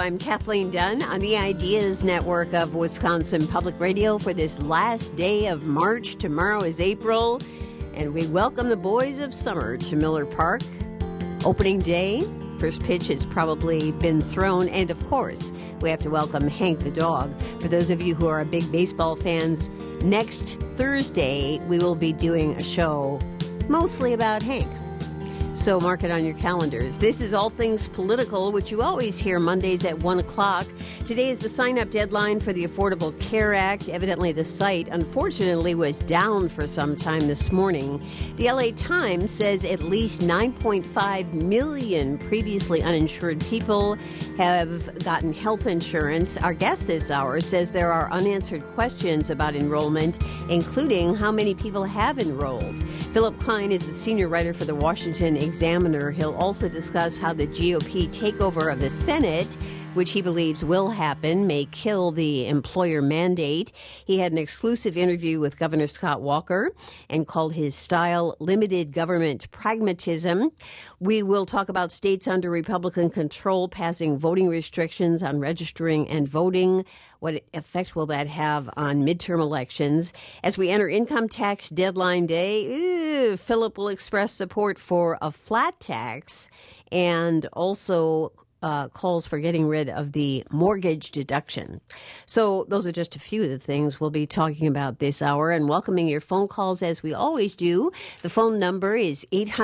I'm Kathleen Dunn on the Ideas Network of Wisconsin Public Radio for this last day of March. Tomorrow is April, and we welcome the boys of summer to Miller Park. Opening day, first pitch has probably been thrown, and of course, we have to welcome Hank the dog. For those of you who are big baseball fans, next Thursday we will be doing a show mostly about Hank. So mark it on your calendars. This is All Things Political, which you always hear Mondays at 1 o'clock. Today is the sign-up deadline for the Affordable Care Act. Evidently, the site, unfortunately, was down for some time this morning. The LA Times says at least 9.5 million previously uninsured people have gotten health insurance. Our guest this hour says there are unanswered questions about enrollment, including how many people have enrolled. Philip Klein is a senior writer for the Washington Examiner. He'll also discuss how the GOP takeover of the Senate, which he believes will happen, may kill the employer mandate. He had an exclusive interview with Governor Scott Walker and called his style limited government pragmatism. We will talk about states under Republican control passing voting restrictions on registering and voting. What effect will that have on midterm elections? As we enter income tax deadline day, Philip will express support for a flat tax and also calls for getting rid of the mortgage deduction. So those are just a few of the things we'll be talking about this hour, and welcoming your phone calls as we always do. The phone number is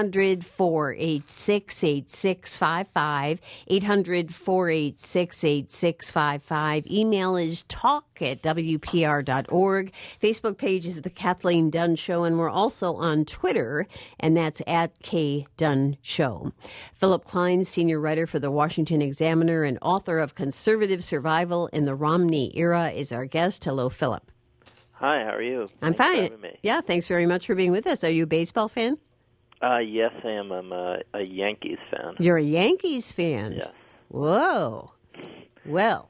800-486-8655, 800-486-8655. Email is talk@wpr.org. Facebook page is The Kathleen Dunn Show, and we're also on Twitter, and that's @KDunn Philip Klein, senior writer for the Washington Examiner and author of Conservative Survival in the Romney Era, is our guest. Hello, Philip. Hi, how are you? I'm Thanks fine. for having me. Yeah, thanks very much for being with us. Are you a baseball fan? Yes, I am. I'm a Yankees fan. You're a Yankees fan? Yes. Whoa. Well,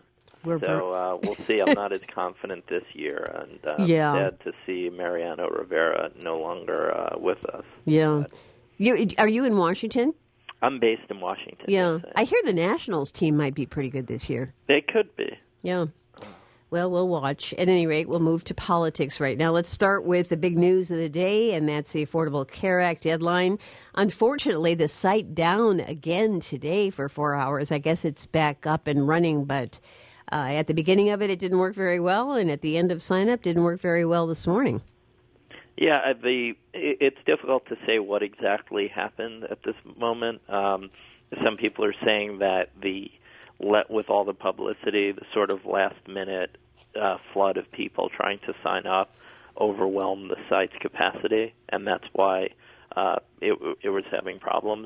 we'll see. I'm not as confident this year, and sad to see Mariano Rivera no longer with us. Yeah. Are you in Washington? I'm based in Washington. Yeah. I hear the Nationals team might be pretty good this year. They could be. Yeah. Well, we'll watch. At any rate, we'll move to politics right now. Let's start with the big news of the day, and that's the Affordable Care Act deadline. Unfortunately, the site down again today for 4 hours. I guess it's back up and running, but at the beginning of it didn't work very well, and at the end of sign-up didn't work very well this morning. Yeah, it's difficult to say what exactly happened at this moment. Some people are saying that with all the publicity, the sort of last-minute flood of people trying to sign up overwhelmed the site's capacity, and that's why it was having problems.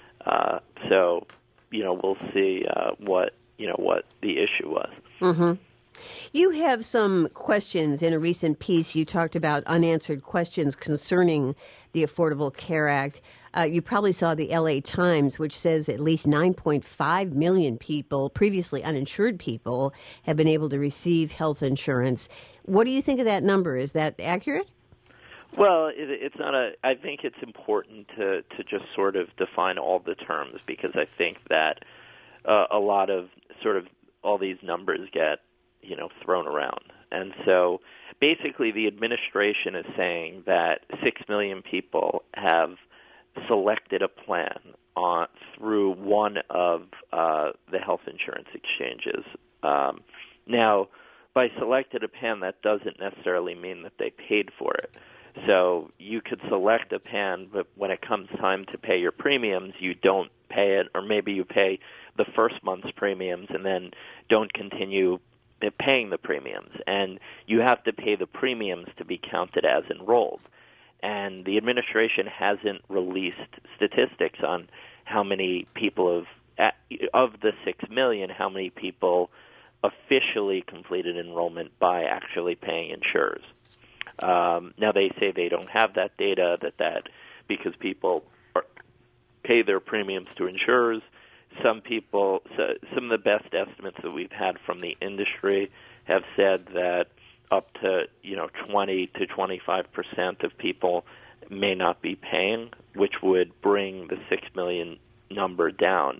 So, we'll see what the issue was. Mm-hmm. You have some questions. In a recent piece, you talked about unanswered questions concerning the Affordable Care Act. You probably saw the LA Times, which says at least 9.5 million people, previously uninsured people, have been able to receive health insurance. What do you think of that number? Is that accurate? Well, it's not I think it's important to just sort of define all the terms, because I think that a lot of sort of all these numbers get thrown around. And so basically the administration is saying that 6 million people have selected a plan through one of the health insurance exchanges. Now, by selected a plan, that doesn't necessarily mean that they paid for it. So you could select a plan, but when it comes time to pay your premiums, you don't pay it, or maybe you pay the first month's premiums and then don't continue paying the premiums, and you have to pay the premiums to be counted as enrolled. And the administration hasn't released statistics on how many people of the 6 million, how many people officially completed enrollment by actually paying insurers. Now they say they don't have that data, that because people pay their premiums to insurers. Some of the best estimates that we've had from the industry have said that up to 20 to 25% of people may not be paying, which would bring the 6 million number down.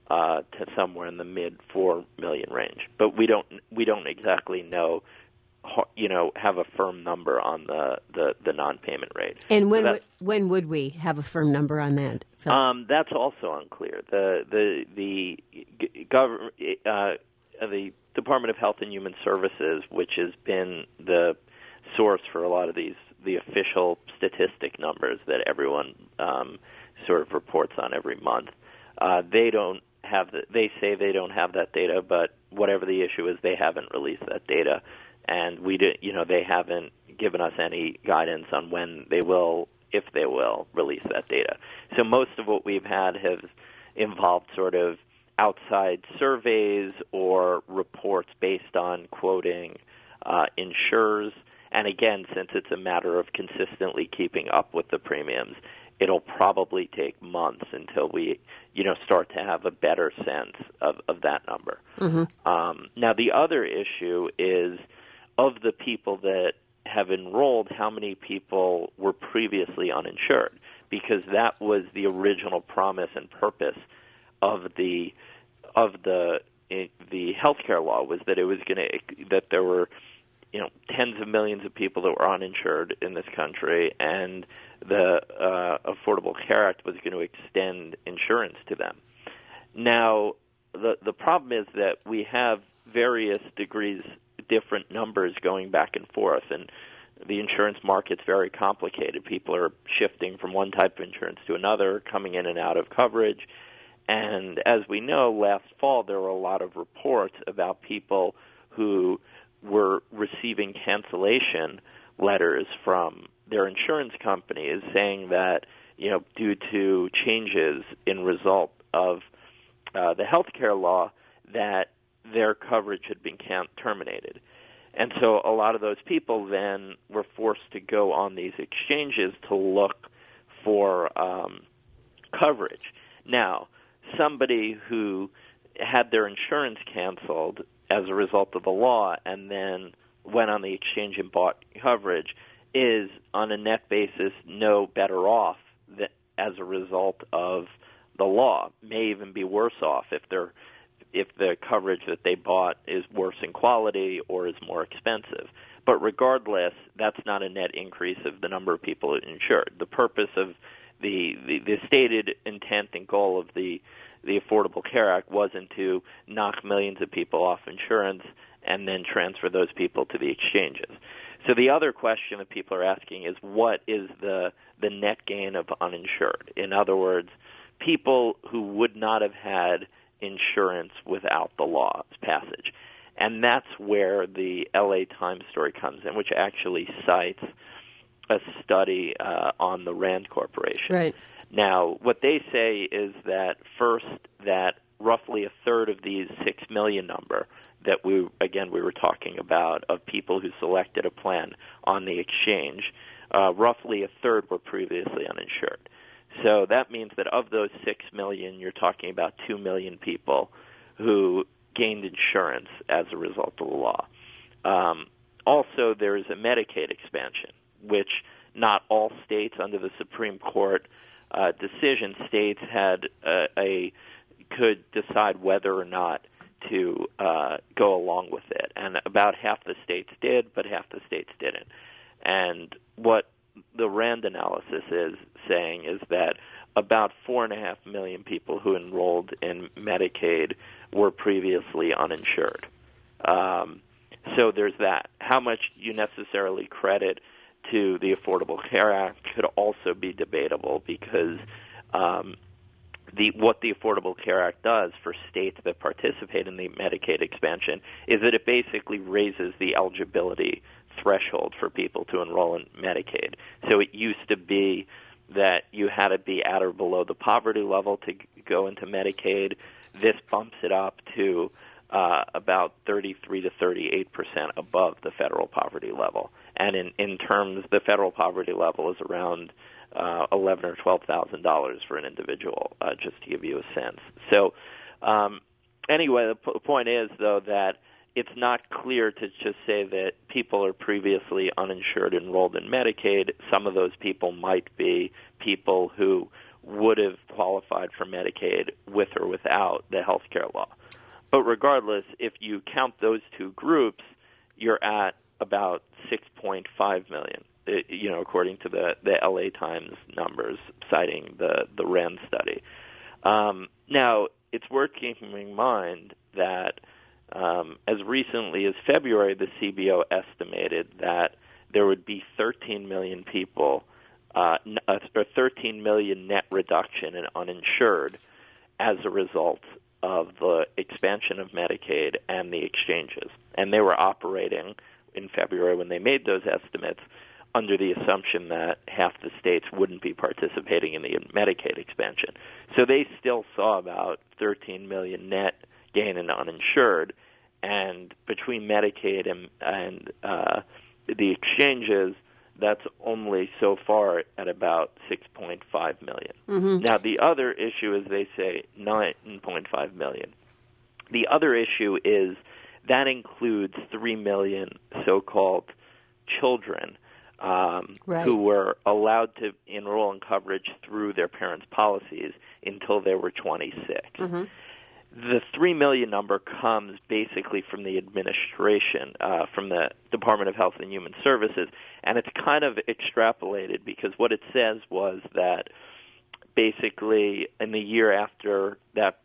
to somewhere in the mid 4 million range. But we don't exactly know, have a firm number on the non-payment rate. And when would we have a firm number on that, Phil? That's also unclear. The Department of Health and Human Services, which has been the source for a lot of the official statistic numbers that everyone sort of reports on every month, they say they don't have that data, but whatever the issue is, they haven't released that data, and they haven't given us any guidance on when they will, if they will, release that data. So most of what we've had has involved sort of outside surveys or reports based on quoting insurers. And again, since it's a matter of consistently keeping up with the premiums, it'll probably take months until we, start to have a better sense of that number. Mm-hmm. Now, the other issue is, of the people that have enrolled, how many people were previously uninsured? Because that was the original promise and purpose of the healthcare law, was that it was that there were tens of millions of people that were uninsured in this country, and the Affordable Care Act was going to extend insurance to them. Now, the problem is that we have various degrees, different numbers going back and forth, and the insurance market's very complicated. People are shifting from one type of insurance to another, coming in and out of coverage. And as we know, last fall there were a lot of reports about people who were receiving cancellation letters from their insurance companies saying that, due to changes in result of the healthcare law, that their coverage had been terminated. And so a lot of those people then were forced to go on these exchanges to look for coverage. Now, somebody who had their insurance canceled as a result of the law and then went on the exchange and bought coverage is, on a net basis, no better off as a result of the law. May even be worse off if the coverage that they bought is worse in quality or is more expensive. But regardless, that's not a net increase of the number of people insured. The purpose of the stated intent and goal of the Affordable Care Act wasn't to knock millions of people off insurance and then transfer those people to the exchanges. So the other question that people are asking is, what is the net gain of uninsured? In other words, people who would not have had insurance without the law's passage. And that's where the LA Times story comes in, which actually cites a study on the Rand Corporation. Right. Now, what they say is that, first, that roughly a third of these 6 million number that we were talking about, of people who selected a plan on the exchange, roughly a third were previously uninsured. So that means that of those 6 million, you're talking about 2 million people who gained insurance as a result of the law. Also, there is a Medicaid expansion, which not all states, under the Supreme Court decision, states could decide whether or not to go along with it. And about half the states did, but half the states didn't. And what the Rand analysis is saying is that about 4.5 million people who enrolled in Medicaid were previously uninsured. So there's that. How much you necessarily credit to the Affordable Care Act could also be debatable, because what the Affordable Care Act does for states that participate in the Medicaid expansion is that it basically raises the eligibility threshold for people to enroll in Medicaid. So it used to be that you had to be at or below the poverty level to go into Medicaid. This bumps it up to about 33 to 38% above the federal poverty level. And in terms, the federal poverty level is around $11,000 or $12,000 for an individual, just to give you a sense. So anyway, the point is, though, that it's not clear to just say that people are previously uninsured enrolled in Medicaid. Some of those people might be people who would have qualified for Medicaid with or without the health care law. But regardless, if you count those two groups, you're at about 6.5 million, according to the LA Times numbers, citing the RAND study. Now, it's worth keeping in mind that as recently as February, the CBO estimated that there would be 13 million people, or 13 million net reduction in uninsured as a result of the expansion of Medicaid and the exchanges. And they were operating in February when they made those estimates under the assumption that half the states wouldn't be participating in the Medicaid expansion. So they still saw about 13 million net gain in uninsured, and between Medicaid and the exchanges, that's only so far at about 6.5 million. Mm-hmm. Now, the other issue is they say 9.5 million. The other issue is that includes 3 million so-called children who were allowed to enroll in coverage through their parents' policies until they were 26. Mm-hmm. The 3 million number comes basically from the administration, from the Department of Health and Human Services, and it's kind of extrapolated because what it says was that basically in the year after that,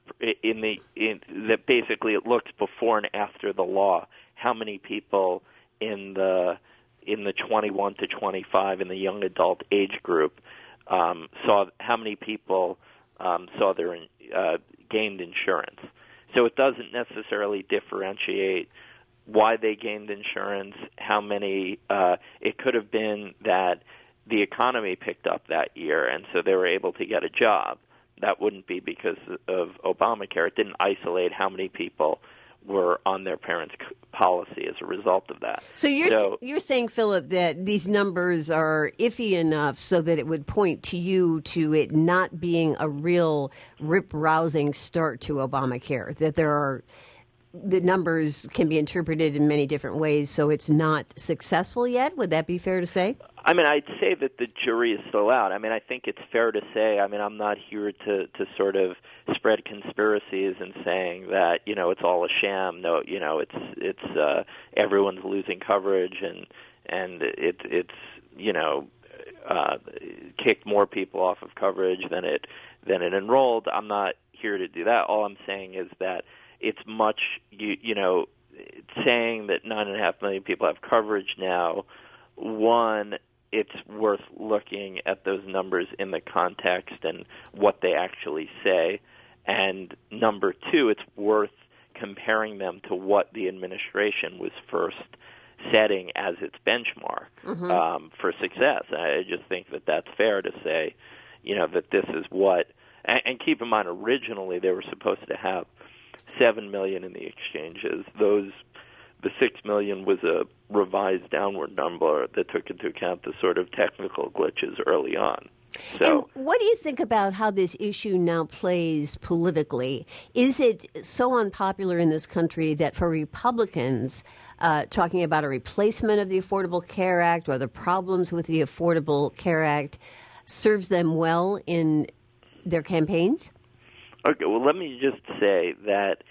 that basically it looks before and after the law how many people in the 21 to 25 in the young adult age group saw how many people saw their gained insurance. So it doesn't necessarily differentiate why they gained insurance, how many. It could have been that the economy picked up that year, and so they were able to get a job. That wouldn't be because of Obamacare. It didn't isolate how many people were on their parents' policy as a result of that. So you're saying, Philip, that these numbers are iffy enough so that it would point to you to it not being a real rip-rousing start to Obamacare, that the numbers can be interpreted in many different ways, so it's not successful yet? Would that be fair to say? I mean, I'd say that the jury is still out. I mean, I think it's fair to say, I mean, I'm not here to sort of spread conspiracies and saying that, it's all a sham. No, it's everyone's losing coverage and it's kicked more people off of coverage than it enrolled. I'm not here to do that. All I'm saying is that it's much, saying that 9.5 million people have coverage now. One, it's worth looking at those numbers in the context and what they actually say. And number two, it's worth comparing them to what the administration was first setting as its benchmark for success. I just think that that's fair to say, that this is what. And keep in mind, originally they were supposed to have 7 million in the exchanges. The 6 million was a revised downward number that took into account the sort of technical glitches early on. So, and what do you think about how this issue now plays politically? Is it so unpopular in this country that for Republicans, talking about a replacement of the Affordable Care Act or the problems with the Affordable Care Act serves them well in their campaigns? Okay, well, let me just say that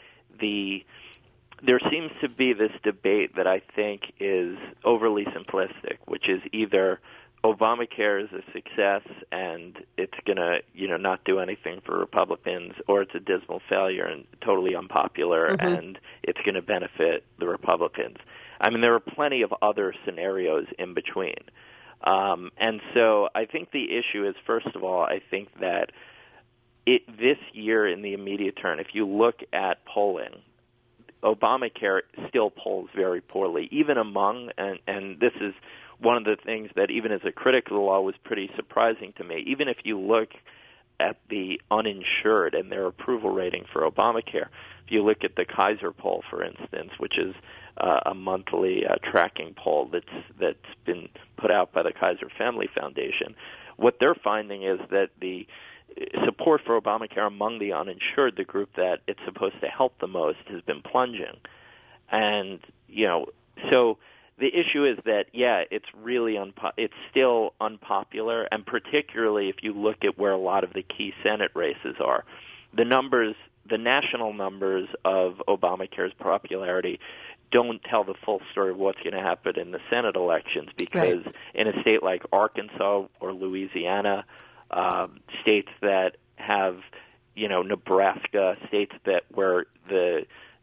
there seems to be this debate that I think is overly simplistic, which is either Obamacare is a success and it's going to, not do anything for Republicans, or it's a dismal failure and totally unpopular and it's going to benefit the Republicans. I mean, there are plenty of other scenarios in between. And so I think the issue is, first of all, I think that this year in the immediate term, if you look at polling, Obamacare still polls very poorly, even among, and this is one of the things that even as a critic of the law was pretty surprising to me. Even if you look at the uninsured and their approval rating for Obamacare, if you look at the Kaiser poll, for instance, which is a monthly tracking poll that's been put out by the Kaiser Family Foundation, what they're finding is that the support for Obamacare among the uninsured, the group that it's supposed to help the most, has been plunging. And, so the issue is that, it's really it's still unpopular, and particularly if you look at where a lot of the key Senate races are. The national numbers of Obamacare's popularity don't tell the full story of what's going to happen in the Senate elections, because in a state like Arkansas or Louisiana, states that have, Nebraska, states that where the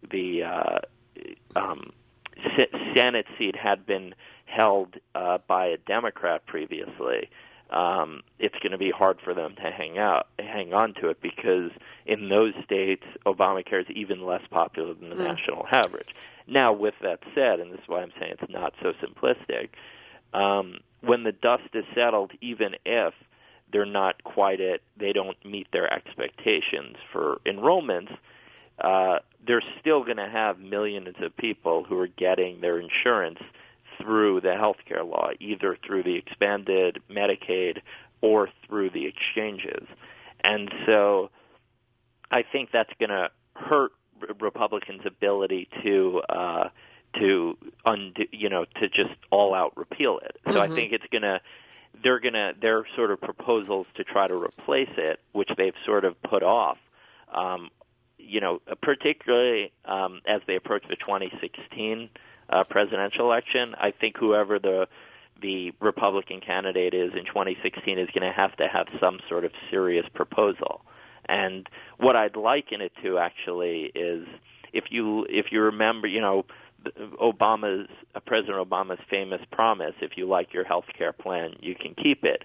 Senate seat had been held by a Democrat previously, it's going to be hard for them to hang on to it, because in those states, Obamacare is even less popular than the national average. Now, with that said, and this is why I'm saying it's not so simplistic, when the dust is settled, even if they're not they don't meet their expectations for enrollments, they're still going to have millions of people who are getting their insurance through the health care law, either through the expanded Medicaid or through the exchanges. And so I think that's going to hurt Republicans' ability to just all out repeal it. So I think their sort of proposals to try to replace it, which they've sort of put off, particularly as they approach the 2016 presidential election. I think whoever the Republican candidate is in 2016 is going to have some sort of serious proposal. And what I'd liken it to actually is if you remember, President Obama's famous promise: if you like your health care plan, you can keep it.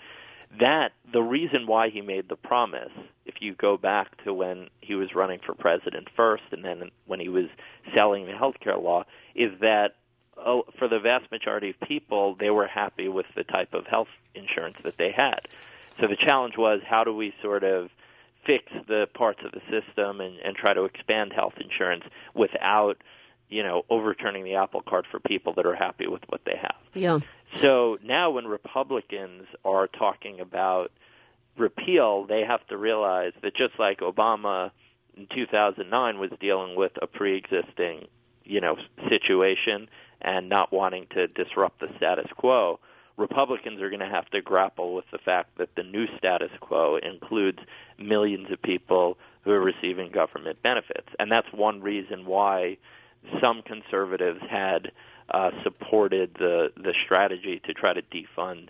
The reason why he made the promise, if you go back to when he was running for president first and then when he was selling the health care law, is that for the vast majority of people, they were happy with the type of health insurance that they had. So the challenge was, how do we sort of fix the parts of the system and try to expand health insurance without, overturning the apple cart for people that are happy with what they have. Yeah. So now when Republicans are talking about repeal, they have to realize that just like Obama in 2009 was dealing with a pre-existing, situation and not wanting to disrupt the status quo, Republicans are going to have to grapple with the fact that the new status quo includes millions of people who are receiving government benefits. And that's one reason why some conservatives had supported the strategy to try to defund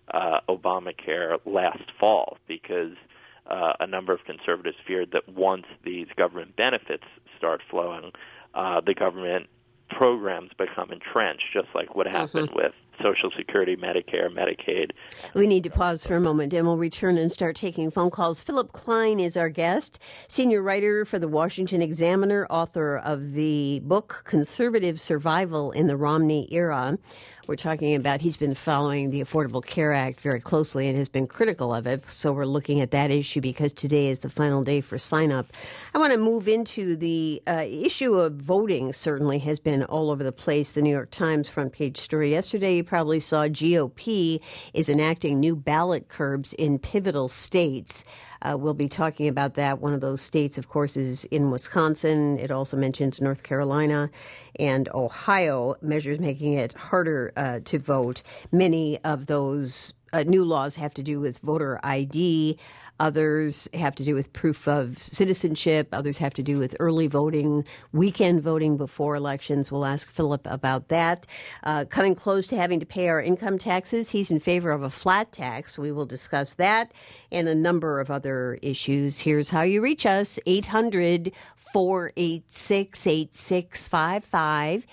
Obamacare last fall, because a number of conservatives feared that once these government benefits start flowing, the government programs become entrenched, just like what happened with Social Security, Medicare, Medicaid. We need to pause for a moment, and we'll return and start taking phone calls. Philip Klein is our guest, senior writer for the Washington Examiner, author of the book Conservative Survival in the Romney Era. We're talking about, he's been following the Affordable Care Act very closely and has been critical of it. So we're looking at that issue because today is the final day for sign-up. I want to move into the issue of voting. Certainly has been all over the place. The New York Times front page story yesterday, you probably saw, GOP is enacting new ballot curbs in pivotal states. We'll be talking about that. One of those states, of course, is in Wisconsin. It also mentions North Carolina and Ohio, measures making it harder to vote. Many of those new laws have to do with voter ID. Others have to do with proof of citizenship. Others have to do with early voting, weekend voting before elections. We'll ask Philip about that. Coming close to having to pay our income taxes, he's in favor of a flat tax. We will discuss that and a number of other issues. Here's how you reach us: 800-486-8655,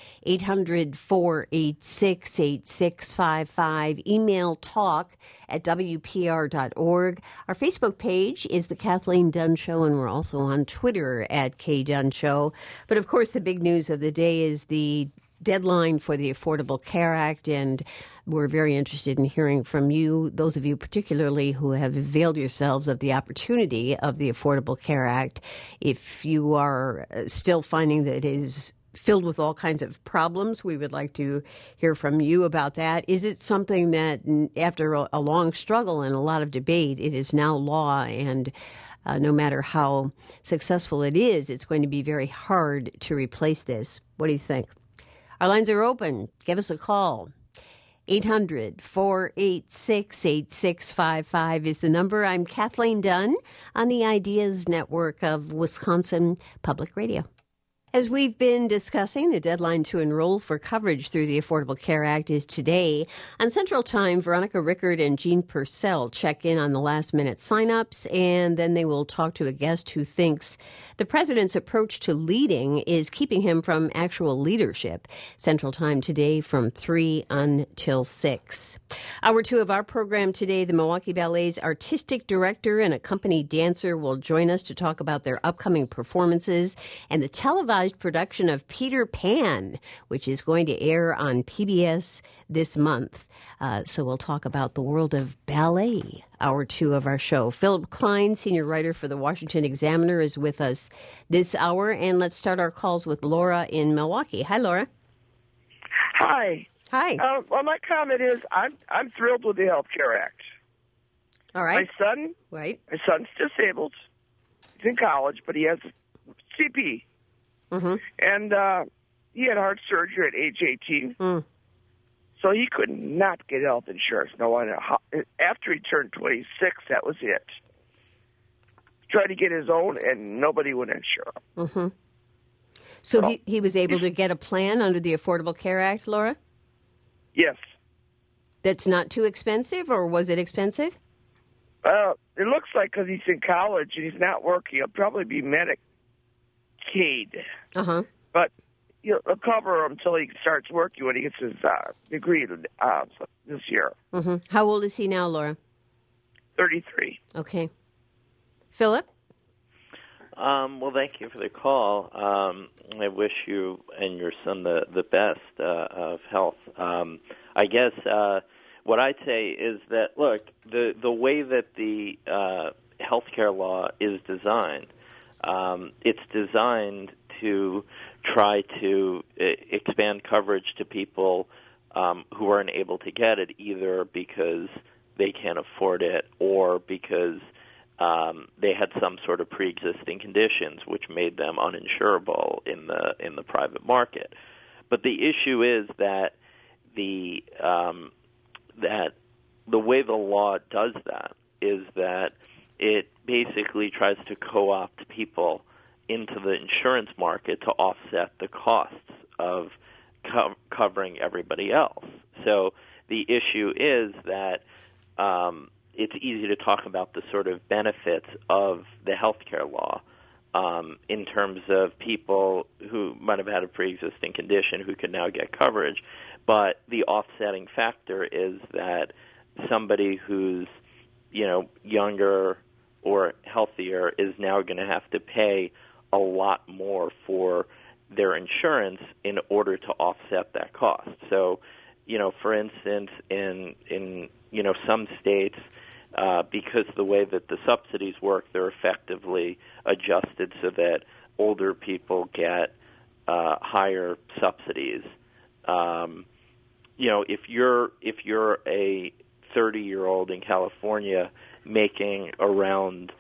800-486-8655. Email talk@WPR.org. Our Facebook page is The Kathleen Dunn Show, and we're also on Twitter @KDunn But, of course, the big news of the day is the deadline for the Affordable Care Act, and we're very interested in hearing from you, those of you particularly who have availed yourselves of the opportunity of the Affordable Care Act. If you are still finding that it is filled with all kinds of problems, we would like to hear from you about that. Is it something that, after a long struggle and a lot of debate, it is now law, and no matter how successful it is, it's going to be very hard to replace this? What do you think? Our lines are open. Give us a call. 800-486-8655 is the number. I'm Kathleen Dunn on the Ideas Network of Wisconsin Public Radio. As we've been discussing, the deadline to enroll for coverage through the Affordable Care Act is today. On Central Time, Veronica Rickard and Jean Purcell check in on the last-minute signups, and then they will talk to a guest who thinks the president's approach to leading is keeping him from actual leadership. Central Time today from 3 until 6. Hour 2 of our program today, the Milwaukee Ballet's artistic director and a company dancer will join us to talk about their upcoming performances and the televised production of Peter Pan, which is going to air on PBS this month. So we'll talk about the world of ballet, hour 2 of our show. Philip Klein, senior writer for the Washington Examiner, is with us this hour. And let's start our calls with Laura in Milwaukee. Hi, Laura. Hi. Hi. Well, my comment is I'm thrilled with the Health Care Act. All right. My son's disabled. He's in college, but he has CP. Mm-hmm. And he had heart surgery at age 18. Mm. So he could not get health insurance. No one. After he turned 26, that was it. Tried to get his own, and nobody would insure him. Mm-hmm. So he was able to get a plan under the Affordable Care Act, Laura? Yes. That's not too expensive, or was it expensive? It looks like because he's in college and he's not working, he'll probably be Medicaid. Uh-huh. But he'll cover him until he starts working when he gets his degree this year. Mm-hmm. How old is he now, Laura? 33. Okay. Philip? Well, thank you for the call. I wish you and your son the best of health. I guess what I'd say is that, look, the way that the healthcare law is designed, it's designed to try to expand coverage to people who aren't able to get it, either because they can't afford it or because they had some sort of pre-existing conditions which made them uninsurable in the private market. But the issue is that the way the law does that is that it basically tries to co-opt people into the insurance market to offset the costs of covering everybody else. So the issue is that it's easy to talk about the sort of benefits of the healthcare law in terms of people who might have had a pre-existing condition who can now get coverage. But the offsetting factor is that somebody who's, younger or healthier is now going to have to pay a lot more for their insurance in order to offset that cost. So, for instance, in some states, because the way that the subsidies work, they're effectively adjusted so that older people get higher subsidies. If you're a 30-year-old in California making around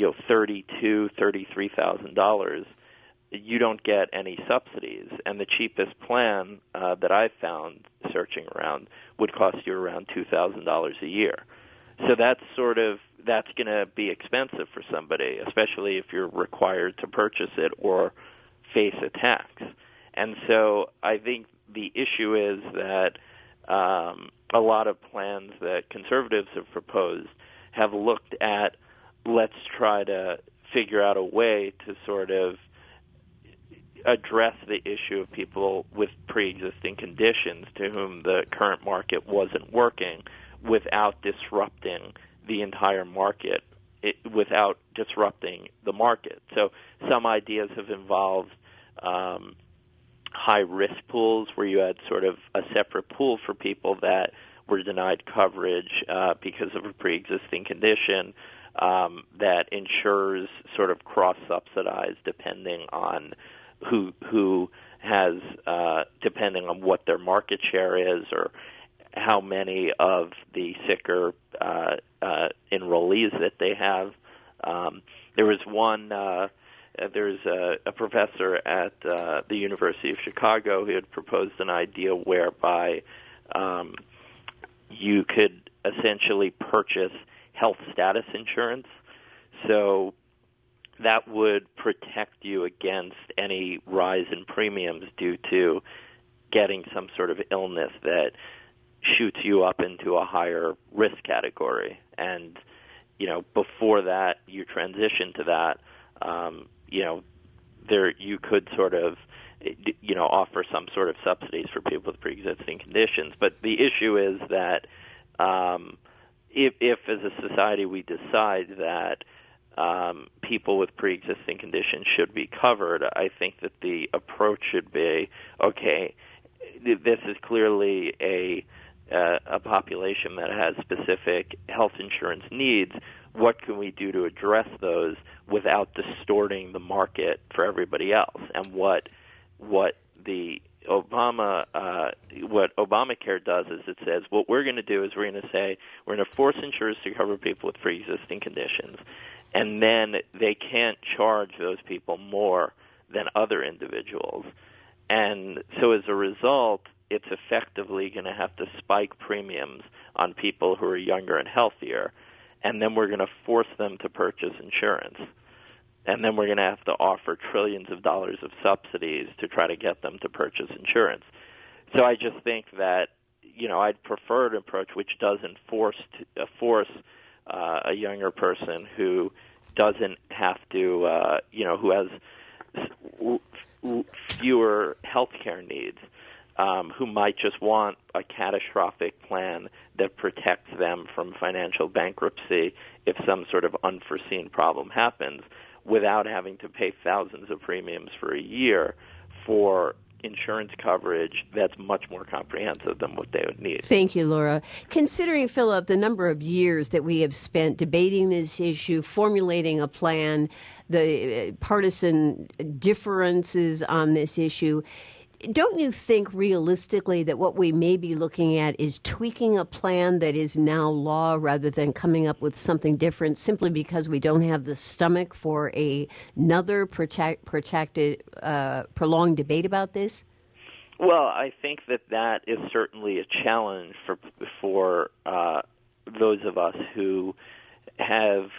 $33,000, you don't get any subsidies, and the cheapest plan that I've found searching around would cost you around $2,000 a year. So that's going to be expensive for somebody, especially if you're required to purchase it or face a tax. And so I think the issue is that a lot of plans that conservatives have proposed have looked at, let's try to figure out a way to sort of address the issue of people with pre-existing conditions to whom the current market wasn't working without disrupting the entire market, without disrupting the market. So some ideas have involved high-risk pools where you had sort of a separate pool for people that were denied coverage because of a pre-existing condition that insurers sort of cross-subsidize depending on who has, depending on what their market share is or how many of the sicker enrollees that they have. There was one there's a professor at the University of Chicago who had proposed an idea whereby you could essentially purchase health status insurance. So that would protect you against any rise in premiums due to getting some sort of illness that shoots you up into a higher risk category. And, before that, you transition to that, there you could sort of, offer some sort of subsidies for people with pre-existing conditions. But the issue is that if as a society we decide that people with pre-existing conditions should be covered, I think that the approach should be, okay, this is clearly a population that has specific health insurance needs. What can we do to address those without distorting the market for everybody else? And what Obamacare does is it says what we're going to do is we're going to say we're going to force insurers to cover people with pre-existing conditions, and then they can't charge those people more than other individuals. And so as a result, it's effectively going to have to spike premiums on people who are younger and healthier, and then we're going to force them to purchase insurance. And then we're going to have to offer trillions of dollars of subsidies to try to get them to purchase insurance. So I just think that, I'd prefer an approach which doesn't force a younger person who doesn't have to, who has fewer health care needs, who might just want a catastrophic plan that protects them from financial bankruptcy if some sort of unforeseen problem happens, without having to pay thousands of premiums for a year for insurance coverage that's much more comprehensive than what they would need. Thank you, Laura. Considering, Philip, the number of years that we have spent debating this issue, formulating a plan, the partisan differences on this issue, don't you think realistically that what we may be looking at is tweaking a plan that is now law rather than coming up with something different simply because we don't have the stomach for another protracted, prolonged debate about this? Well, I think that is certainly a challenge for those of us who have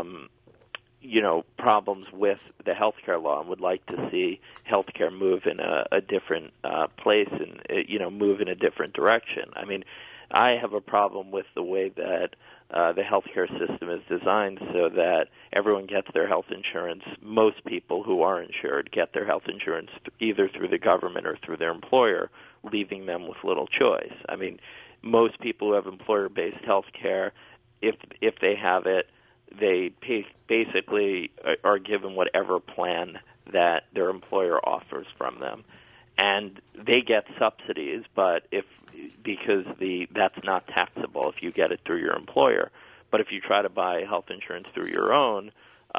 problems with the healthcare law and would like to see healthcare move in a different place and move in a different direction. I mean, I have a problem with the way that the healthcare system is designed so that everyone gets their health insurance. Most people who are insured get their health insurance either through the government or through their employer, leaving them with little choice. I mean, most people who have employer-based health care, if they have it, they basically are given whatever plan that their employer offers from them, and they get subsidies. But because that's not taxable if you get it through your employer. But if you try to buy health insurance through your own,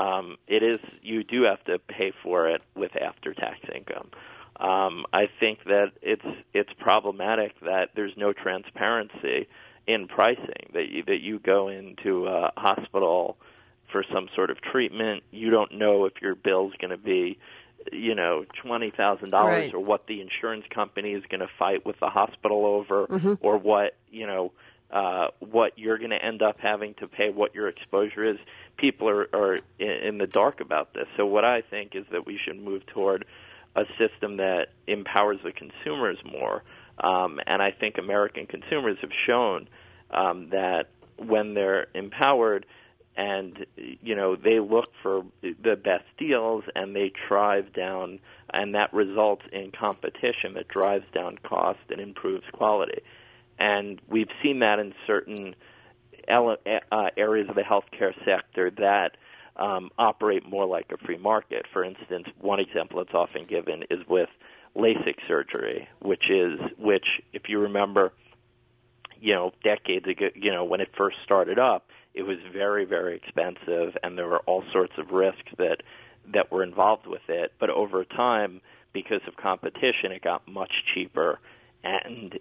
you do have to pay for it with after-tax income. I think that it's problematic that there's no transparency in pricing, that you go into a hospital for some sort of treatment, you don't know if your bill's going to be, $20,000 right, or what the insurance company is going to fight with the hospital over, mm-hmm, or what you're going to end up having to pay, what your exposure is. People are in the dark about this. So what I think is that we should move toward a system that empowers the consumers more. And I think American consumers have shown that when they're empowered and, they look for the best deals and they drive down, and that results in competition that drives down cost and improves quality. And we've seen that in certain areas of the healthcare sector that operate more like a free market. For instance, one example that's often given is with LASIK surgery, which if you remember, decades ago, when it first started up, it was very, very expensive, and there were all sorts of risks that were involved with it. But over time, because of competition, it got much cheaper, and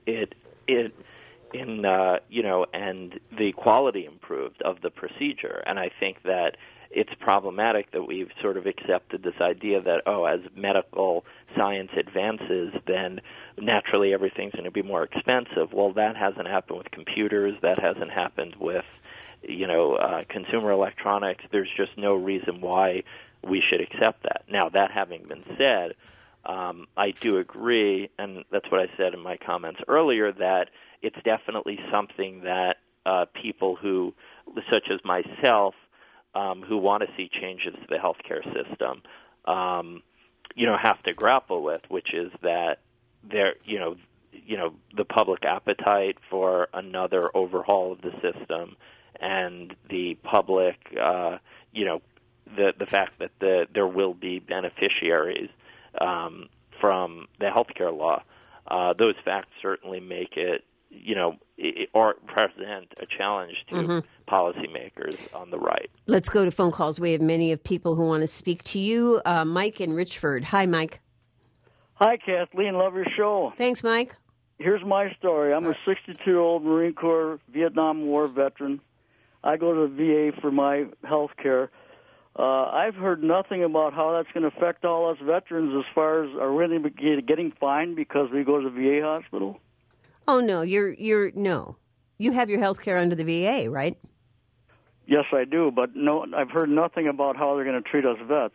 and the quality improved of the procedure. And I think that it's problematic that we've sort of accepted this idea that, as medical science advances, then naturally everything's going to be more expensive. Well, that hasn't happened with computers. That hasn't happened with, consumer electronics. There's just no reason why we should accept that. Now, that having been said, I do agree, and that's what I said in my comments earlier, that it's definitely something that people who, such as myself, who want to see changes to the healthcare system, have to grapple with, which is that the public appetite for another overhaul of the system, and the public, the fact that there will be beneficiaries from the healthcare law. Those facts certainly make it, or present a challenge to policymakers on the right. Let's go to phone calls. We have many of people who want to speak to you. Mike in Richford. Hi, Mike. Hi, Kathleen. Love your show. Thanks, Mike. Here's my story. I'm a 62-year-old Marine Corps Vietnam War veteran. I go to the VA for my health care. I've heard nothing about how that's going to affect all us veterans as far as are we going to be getting fined because we go to the VA hospital? Oh, no, no. You have your health care under the VA, right? Yes, I do, but no, I've heard nothing about how they're going to treat us vets.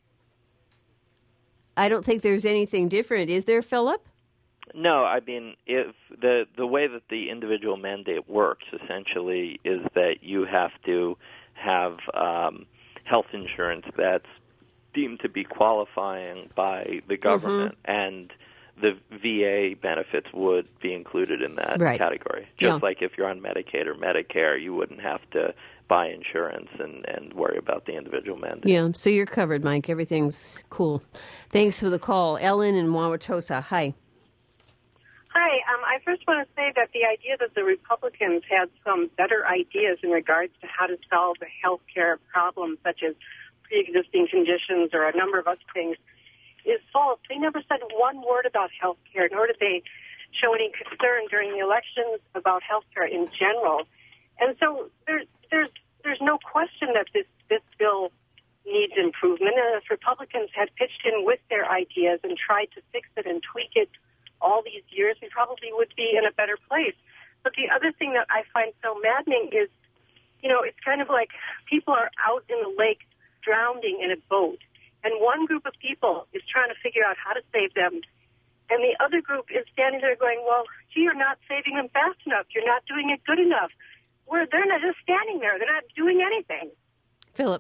I don't think there's anything different. Is there, Philip? No, I mean, if the way that the individual mandate works essentially is that you have to have health insurance that's deemed to be qualifying by the government, and the VA benefits would be included in that category. Just like if you're on Medicaid or Medicare, you wouldn't have to buy insurance and worry about the individual mandate. Yeah, so you're covered, Mike. Everything's cool. Thanks for the call. Ellen in Wauwatosa. Hi. Hi. I first want to say that the idea that the Republicans had some better ideas in regards to how to solve the health care problems, such as pre-existing conditions or a number of other things, is false. They never said one word about health care, nor did they show any concern during the elections about health care in general. And so there's no question that this bill needs improvement. And if Republicans had pitched in with their ideas and tried to fix it and tweak it all these years, we probably would be in a better place. But the other thing that I find so maddening is, it's kind of like people are out in the lake drowning in a boat, and one group of people is trying to figure out how to save them, and the other group is standing there going, well, gee, you're not saving them fast enough. You're not doing it good enough. They're not just standing there. They're not doing anything. Philip.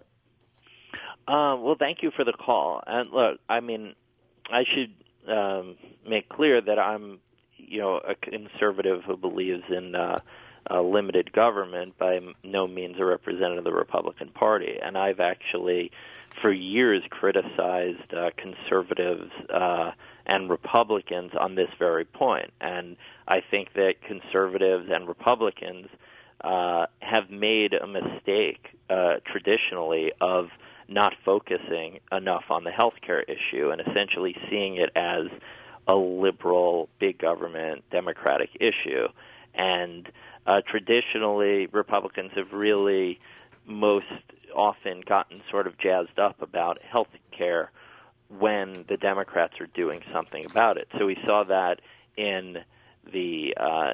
Well, thank you for the call. And look, I mean, I should make clear that I'm, a conservative who believes in limited government, by no means a representative of the Republican Party. And I've actually, for years, criticized conservatives and Republicans on this very point. And I think that conservatives and Republicans have made a mistake traditionally of not focusing enough on the healthcare issue and essentially seeing it as a liberal, big government, democratic issue. And traditionally, Republicans have really most often gotten sort of jazzed up about health care when the Democrats are doing something about it. So we saw that in the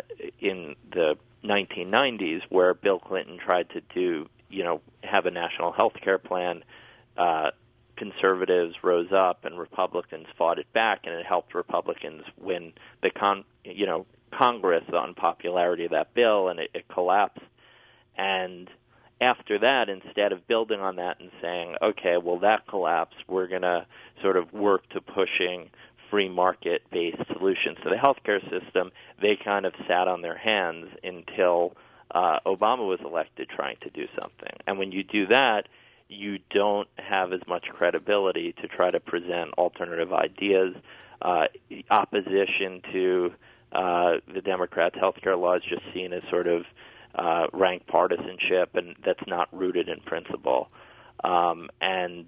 1990s, where Bill Clinton tried to have a national health care plan. Conservatives rose up and Republicans fought it back, and it helped Republicans win the Congress on popularity of that bill, and it collapsed. And after that, instead of building on that and saying, okay, well, that collapsed, we're going to sort of work to pushing free market-based solutions to the healthcare system, they kind of sat on their hands until Obama was elected trying to do something. And when you do that, you don't have as much credibility to try to present alternative ideas. Opposition to the Democrats' healthcare law is just seen as sort of rank partisanship, and that's not rooted in principle. And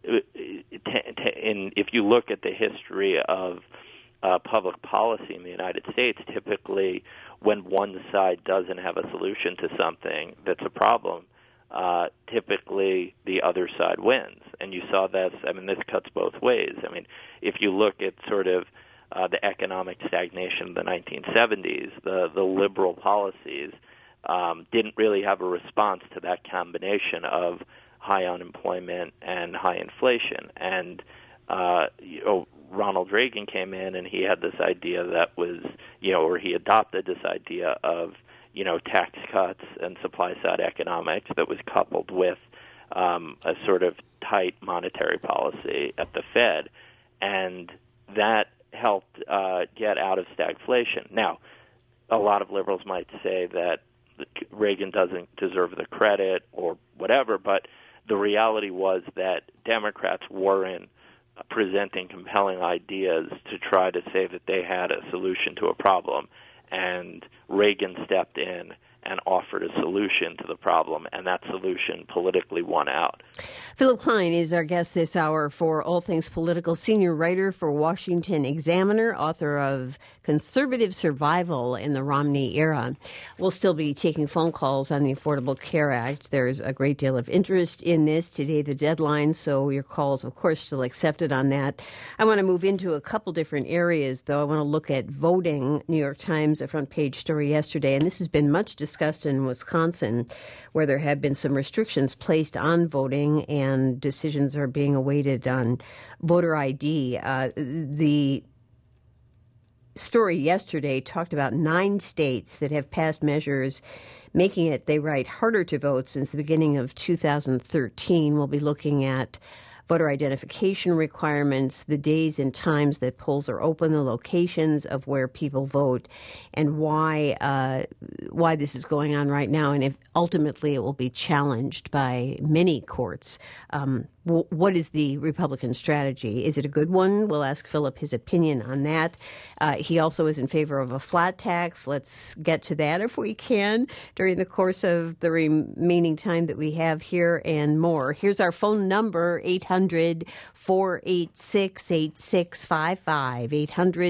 if you look at the history of public policy in the United States, typically when one side doesn't have a solution to something that's a problem, typically the other side wins. And you saw this, this cuts both ways. If you look at sort of the economic stagnation of the 1970s, the liberal policies didn't really have a response to that combination of high unemployment and high inflation. And Ronald Reagan came in and he had this idea that was, or he adopted this idea of, tax cuts and supply-side economics that was coupled with a sort of tight monetary policy at the Fed. And that helped get out of stagflation. Now, a lot of liberals might say that Reagan doesn't deserve the credit or whatever, but the reality was that Democrats weren't presenting compelling ideas to try to say that they had a solution to a problem. And Reagan stepped in and offered a solution to the problem, and that solution politically won out. Philip Klein is our guest this hour for All Things Political, senior writer for Washington Examiner, author of Conservative Survival in the Romney Era. We'll still be taking phone calls on the Affordable Care Act. There's a great deal of interest in this. Today, the deadline, so your calls, of course, still accepted on that. I want to move into a couple different areas, though. I want to look at voting. New York Times, a front page story yesterday, and this has been much discussed in Wisconsin, where there have been some restrictions placed on voting and decisions are being awaited on voter ID. The story yesterday talked about 9 states that have passed measures making it, they write, harder to vote since the beginning of 2013. We'll be looking at voter identification requirements, the days and times that polls are open, the locations of where people vote, and why this is going on right now, and if ultimately it will be challenged by many courts. What is the Republican strategy? Is it a good one? We'll ask Philip his opinion on that. He also is in favor of a flat tax. Let's get to that if we can during the course of the remaining time that we have here and more. Here's our phone number, 800-486-8655,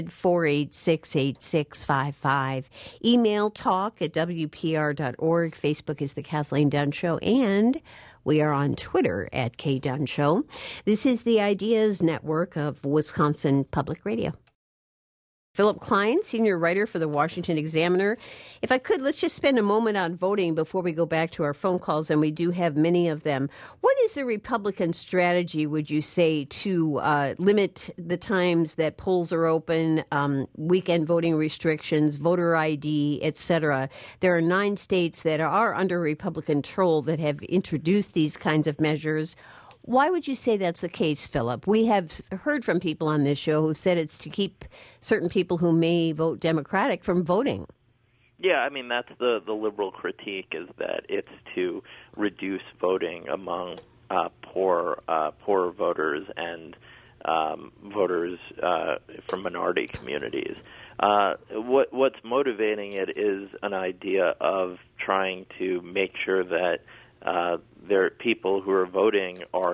800-486-8655. Email talk@WPR.org. Facebook is The Kathleen Dunn Show, and we are on Twitter @KDunn_Show. This is the Ideas Network of Wisconsin Public Radio. Philip Klein, senior writer for the Washington Examiner. If I could, let's just spend a moment on voting before we go back to our phone calls, and we do have many of them. What is the Republican strategy, would you say, to limit the times that polls are open, weekend voting restrictions, voter ID, et cetera? There are 9 states that are under Republican control that have introduced these kinds of measures. Why would you say that's the case, Philip? We have heard from people on this show who said it's to keep certain people who may vote Democratic from voting. Yeah, that's the liberal critique, is that it's to reduce voting among poor voters and voters from minority communities. What's motivating it is an idea of trying to make sure that there are people who are voting are,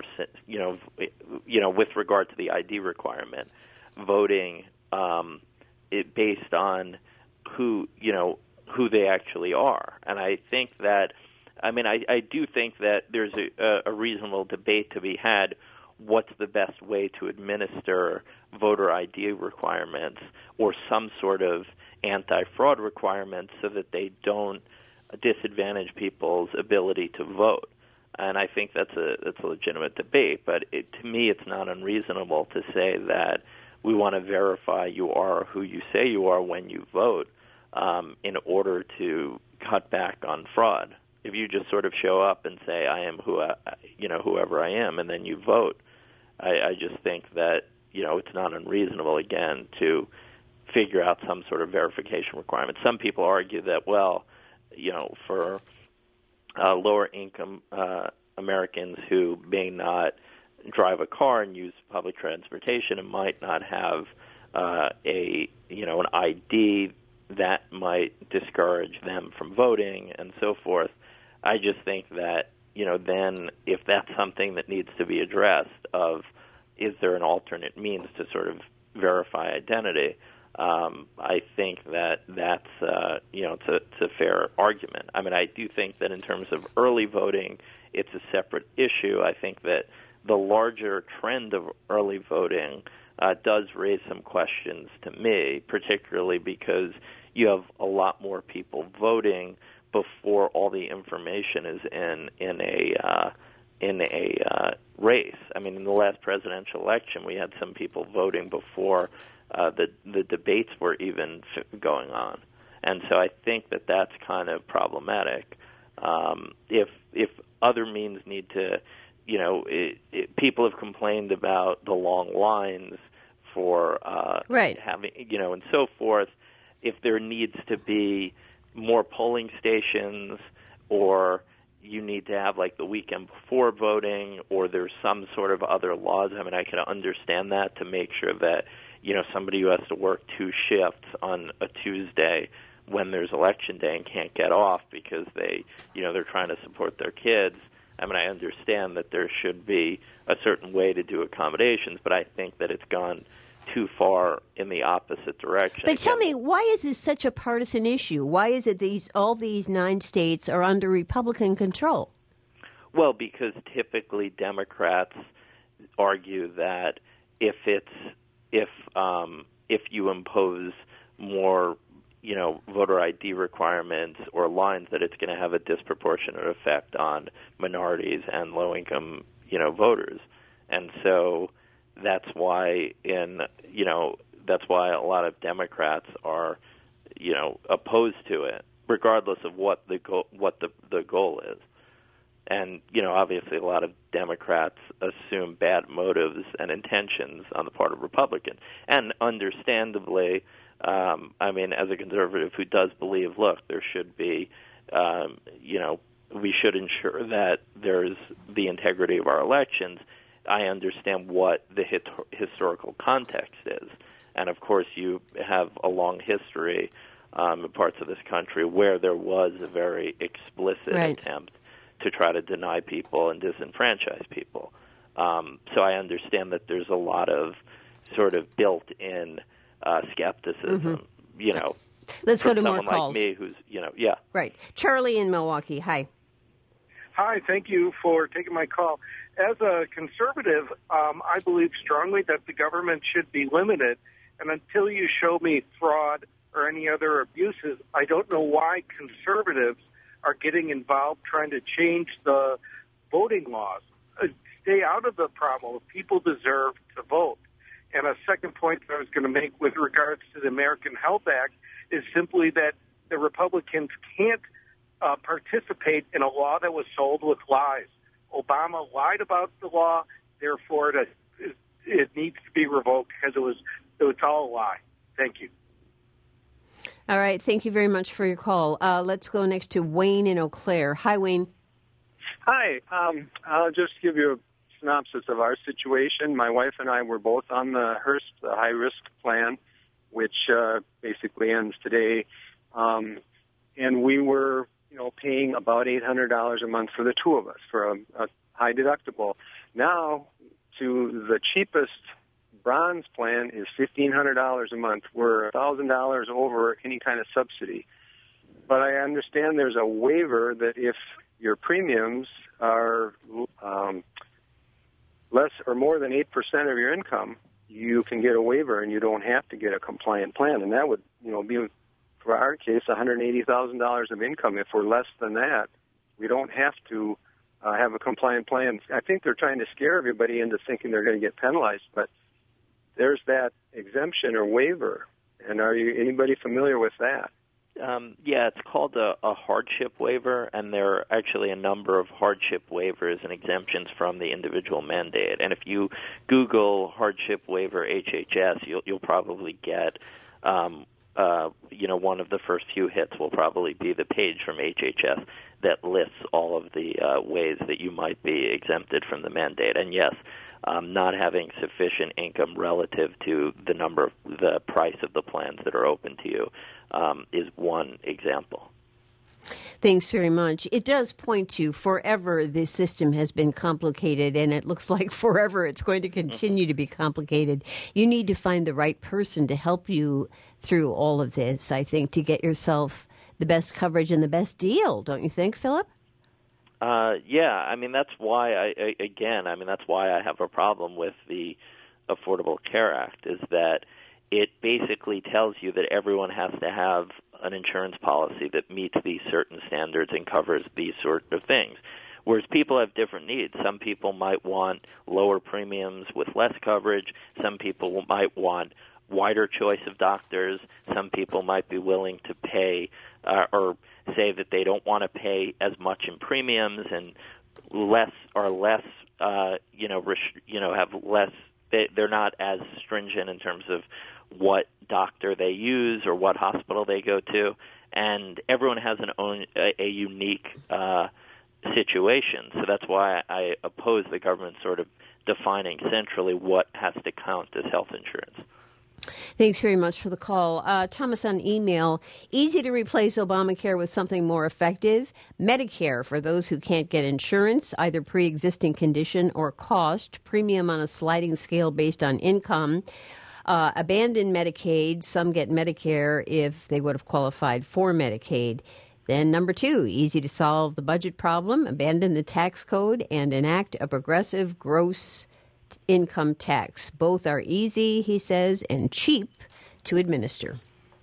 with regard to the ID requirement, voting based on who they actually are. And I think that, I do think that there's a reasonable debate to be had. What's the best way to administer voter ID requirements or some sort of anti-fraud requirements so that they don't disadvantage people's ability to vote? And I think that's a legitimate debate. But to me, it's not unreasonable to say that we want to verify you are who you say you are when you vote, in order to cut back on fraud. If you just sort of show up and say I am whoever I am, and then you vote, I just think that it's not unreasonable again to figure out some sort of verification requirement. Some people argue that for lower income Americans who may not drive a car and use public transportation and might not have an ID, that might discourage them from voting and so forth. I just think that then if that's something that needs to be addressed, of is there an alternate means to sort of verify identity, I think that's it's a fair argument. I mean, I do think that in terms of early voting, it's a separate issue. I think that the larger trend of early voting does raise some questions to me, particularly because you have a lot more people voting before all the information is in a race. I mean, in the last presidential election, we had some people voting before the debates were even going on, and so I think that that's kind of problematic. If other means need to, people have complained about the long lines for having, and so forth. If there needs to be more polling stations, or you need to have like the weekend before voting, or there's some sort of other laws. I mean, I can understand that, to make sure that somebody who has to work 2 shifts on a Tuesday when there's election day and can't get off because they're trying to support their kids. I mean, I understand that there should be a certain way to do accommodations, but I think that it's gone too far in the opposite direction. But tell me, why is this such a partisan issue? Why is it all these 9 states are under Republican control? Well, because typically Democrats argue that if you impose more, voter ID requirements or lines, that it's going to have a disproportionate effect on minorities and low-income, voters, and so that's why that's why a lot of Democrats are, opposed to it, regardless of what the goal is. And obviously, a lot of Democrats assume bad motives and intentions on the part of Republicans, and understandably, I mean, as a conservative who does believe, look, there should be, we should ensure that there's the integrity of our elections. I understand what the historical context is. And, of course, you have a long history in parts of this country where there was a very explicit attempt to try to deny people and disenfranchise people. So I understand that there's a lot of sort of built-in skepticism, Let's go to more calls. Someone like me who's, Right. Charlie in Milwaukee, hi. Hi, thank you for taking my call. As a conservative, I believe strongly that the government should be limited, and until you show me fraud or any other abuses, I don't know why conservatives are getting involved trying to change the voting laws. Stay out of the problem. People deserve to vote. And a second point that I was going to make with regards to the American Health Act is simply that the Republicans can't participate in a law that was sold with lies. Obama lied about the law, therefore it needs to be revoked because it was all a lie. Thank you. All right, thank you very much for your call. Let's go next to Wayne in Eau Claire. Hi, Wayne. Hi. I'll just give you a synopsis of our situation. My wife and I were both on the HRSA, the high-risk plan, which basically ends today. And we were, paying about $800 a month for the two of us for a high deductible. Now, to the cheapest bronze plan is $1,500 a month. We're $1,000 over any kind of subsidy. But I understand there's a waiver that if your premiums are less or more than 8% of your income, you can get a waiver and you don't have to get a compliant plan. And that would, be, for our case, $180,000 of income. If we're less than that, we don't have to have a compliant plan. I think they're trying to scare everybody into thinking they're going to get penalized, but there's that exemption or waiver. And are you anybody familiar with that? Yeah, it's called a hardship waiver, and there are actually a number of hardship waivers and exemptions from the individual mandate. And if you Google hardship waiver HHS, you'll probably get, one of the first few hits will probably be the page from HHS that lists all of the ways that you might be exempted from the mandate. And yes, not having sufficient income relative to the price of the plans that are open to you is one example. Thanks very much. It does point to forever this system has been complicated, and it looks like forever it's going to continue to be complicated. You need to find the right person to help you through all of this, I think, to get yourself the best coverage and the best deal. Don't you think, Philip? Yeah, I mean, that's why that's why I have a problem with the Affordable Care Act, is that it basically tells you that everyone has to have an insurance policy that meets these certain standards and covers these sort of things. Whereas people have different needs. Some people might want lower premiums with less coverage. Some people might want wider choice of doctors. Some people might be willing to pay or say that they don't want to pay as much in premiums and have less. They're not as stringent in terms of what doctor they use or what hospital they go to, and everyone has a unique situation. So that's why I oppose the government sort of defining centrally what has to count as health insurance. Thanks very much for the call. Thomas on email, easy to replace Obamacare with something more effective. Medicare for those who can't get insurance, either pre-existing condition or cost, premium on a sliding scale based on income. Abandon Medicaid. Some get Medicare if they would have qualified for Medicaid. Then number 2, easy to solve the budget problem. Abandon the tax code and enact a progressive gross income tax. Both are easy, he says, and cheap to administer.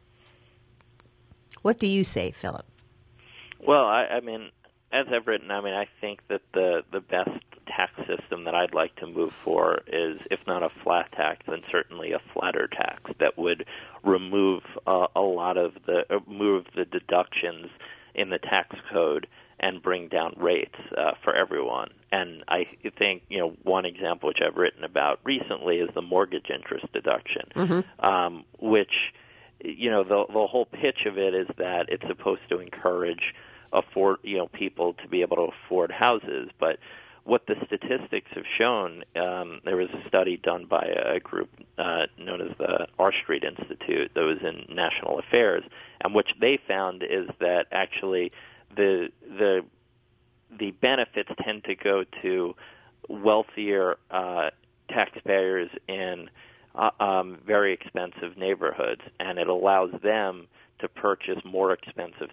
What do you say, Philip? Well, I mean, as I've written, I think that the best tax system that I'd like to move for is, if not a flat tax, then certainly a flatter tax that would remove move the deductions in the tax code and bring down rates for everyone. And I think, one example which I've written about recently is the mortgage interest deduction, which, the whole pitch of it is that it's supposed to encourage people to be able to afford houses. But what the statistics have shown, there was a study done by a group known as the R Street Institute that was in National Affairs, and what they found is that actually the benefits tend to go to wealthier taxpayers in very expensive neighborhoods, and it allows them to purchase more expensive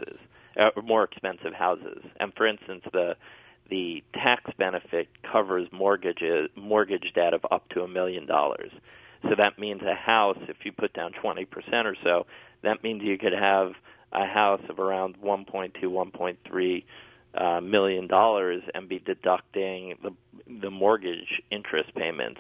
houses. And for instance, the tax benefit covers mortgage debt of up to $1 million. So that means a house, if you put down 20% or so, that means you could have a house of around $1.2, $1.3 million and be deducting the mortgage interest payments,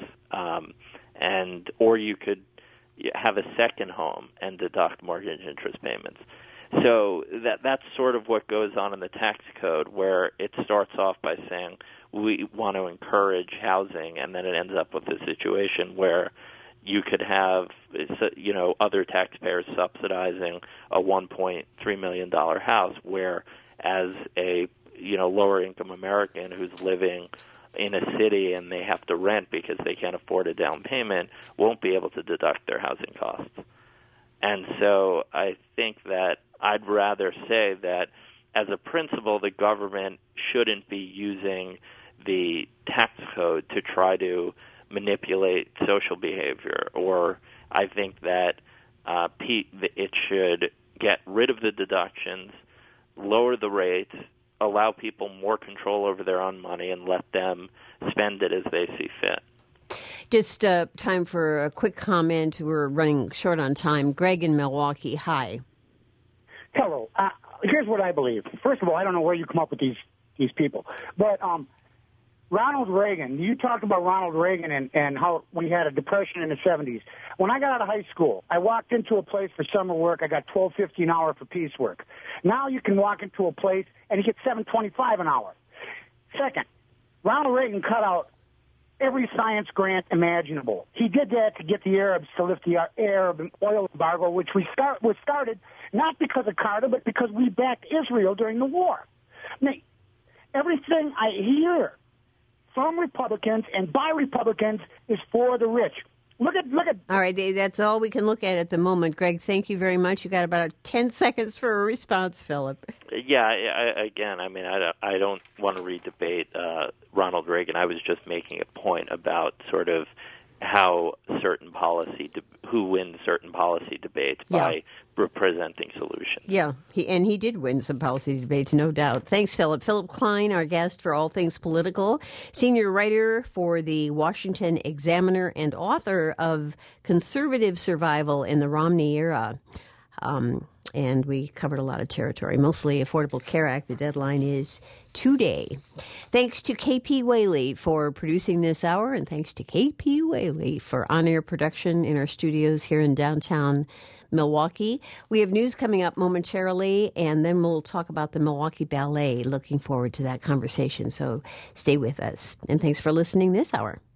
or you could have a second home and deduct mortgage interest payments. So that's sort of what goes on in the tax code, where it starts off by saying we want to encourage housing, and then it ends up with a situation where you could have, other taxpayers subsidizing a $1.3 million house, where as a lower income American who's living in a city and they have to rent because they can't afford a down payment won't be able to deduct their housing costs. And so I think that I'd rather say that as a principle, the government shouldn't be using the tax code to try to manipulate social behavior, or I think that it should get rid of the deductions, lower the rates, allow people more control over their own money, and let them spend it as they see fit. Just time for a quick comment. We're running short on time. Greg in Milwaukee, hi. Hello. Here's what I believe. First of all, I don't know where you come up with these people, but Ronald Reagan, you talked about Ronald Reagan and how we had a depression in the 70s. When I got out of high school, I walked into a place for summer work. I got $12.50 an hour for piecework. Now you can walk into a place and you get $7.25 an hour. Second, Ronald Reagan cut out every science grant imaginable. He did that to get the Arabs to lift the Arab oil embargo, which was started not because of Carter, but because we backed Israel during the war. Now, everything I hear from Republicans and by Republicans is for the rich. Look at. All right, that's all we can look at the moment. Greg, thank you very much. You got about 10 seconds for a response, Philip. Again, I mean, I don't want to redebate Ronald Reagan. I was just making a point about sort of how who wins certain policy debates by presenting solutions. Yeah, he did win some policy debates, no doubt. Thanks, Philip. Philip Klein, our guest for All Things Political, senior writer for the Washington Examiner and author of Conservative Survival in the Romney Era. And we covered a lot of territory, mostly Affordable Care Act. The deadline is today. Thanks to KP Whaley for producing this hour, and thanks to KP Whaley for on-air production in our studios here in downtown Milwaukee. We have news coming up momentarily, and then we'll talk about the Milwaukee Ballet. Looking forward to that conversation, so stay with us. And thanks for listening this hour.